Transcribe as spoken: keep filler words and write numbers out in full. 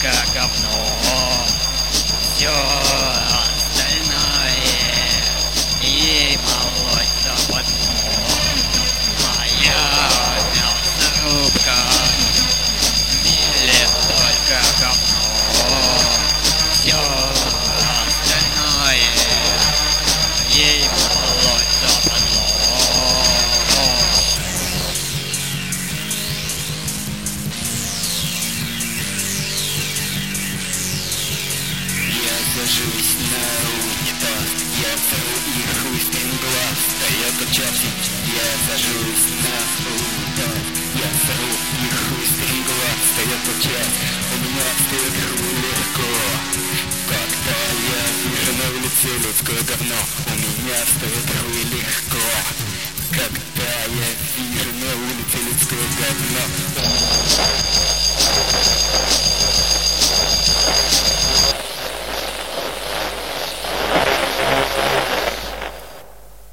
только говно. Все остальное ей молоть западло. Моя мясорубка мелет только говно. Все остальное ей молоть западло. Ложусь на унитаз, я тру и хуй стрингла. Стоят часик, я сажусь на унитаз, я тру и хуй стрингла. Стоят час, у меня стоит хуй легко. Когда я вижу на улице людское говно, у меня стоит хуй легко. Когда я вижу на улице людское говно.